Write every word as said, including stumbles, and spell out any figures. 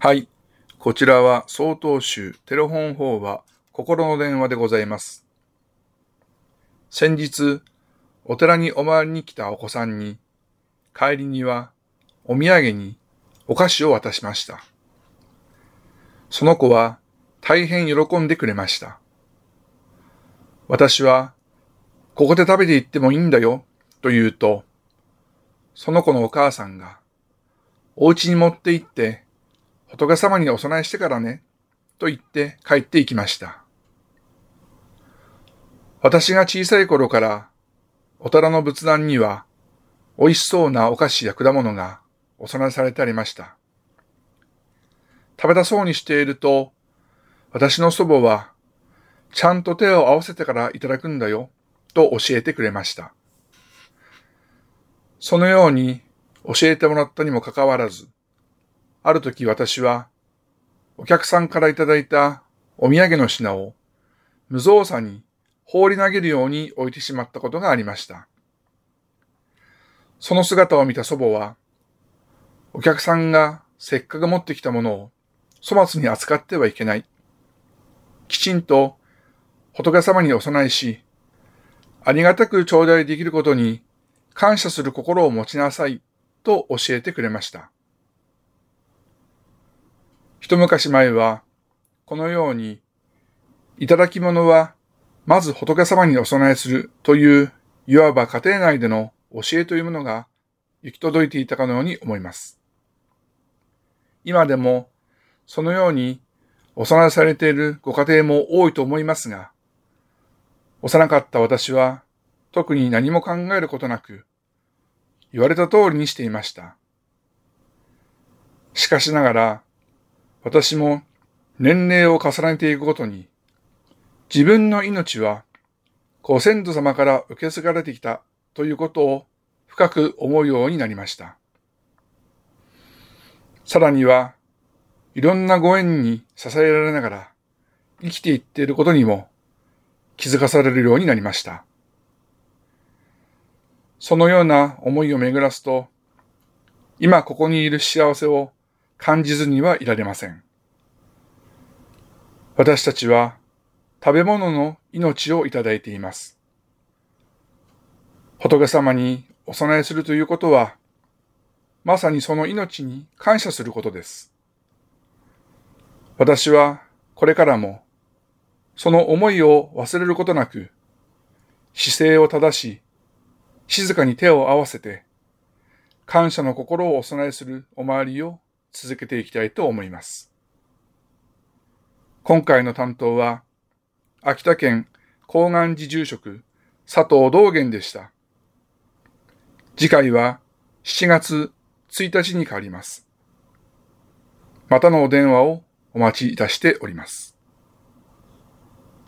はい。こちらは曹洞宗テレフォン法話心の電話でございます。先日、お寺にお参りに来たお子さんに、帰りにはお土産にお菓子を渡しました。その子は大変喜んでくれました。私は、ここで食べていってもいいんだよ、と言うと、その子のお母さんが、お家に持って行って、仏様にお供えしてからね、と言って帰って行きました。私が小さい頃から、お寺の仏壇には、美味しそうなお菓子や果物がお供えされてありました。食べたそうにしていると、私の祖母は、ちゃんと手を合わせてからいただくんだよ、と教えてくれました。そのように教えてもらったにもかかわらず、ある時私は、お客さんからいただいたお土産の品を無造作に放り投げるように置いてしまったことがありました。その姿を見た祖母は、お客さんがせっかく持ってきたものを粗末に扱ってはいけない。きちんと仏様にお供えし、ありがたく頂戴できることに感謝する心を持ちなさいと教えてくれました。一昔前は、このように、いただき物は、まず仏様にお供えするという、いわば家庭内での教えというものが行き届いていたかのように思います。今でも、そのようにお供えされているご家庭も多いと思いますが、幼かった私は、特に何も考えることなく、言われた通りにしていました。しかしながら、私も年齢を重ねていくごとに、自分の命はご先祖様から受け継がれてきたということを深く思うようになりました。さらには、いろんなご縁に支えられながら生きていっていることにも気づかされるようになりました。そのような思いを巡らすと、今ここにいる幸せを感じずにはいられません。私たちは食べ物の命をいただいています。仏様にお供えするということは、まさにその命に感謝することです。私はこれからも、その思いを忘れることなく、姿勢を正し、静かに手を合わせて、感謝の心をお供えするお参りを続けていきたいと思います。今回の担当は、秋田県高岩寺住職佐藤道元でした。次回はしちがつついたちに変わります。またのお電話をお待ちいたしております。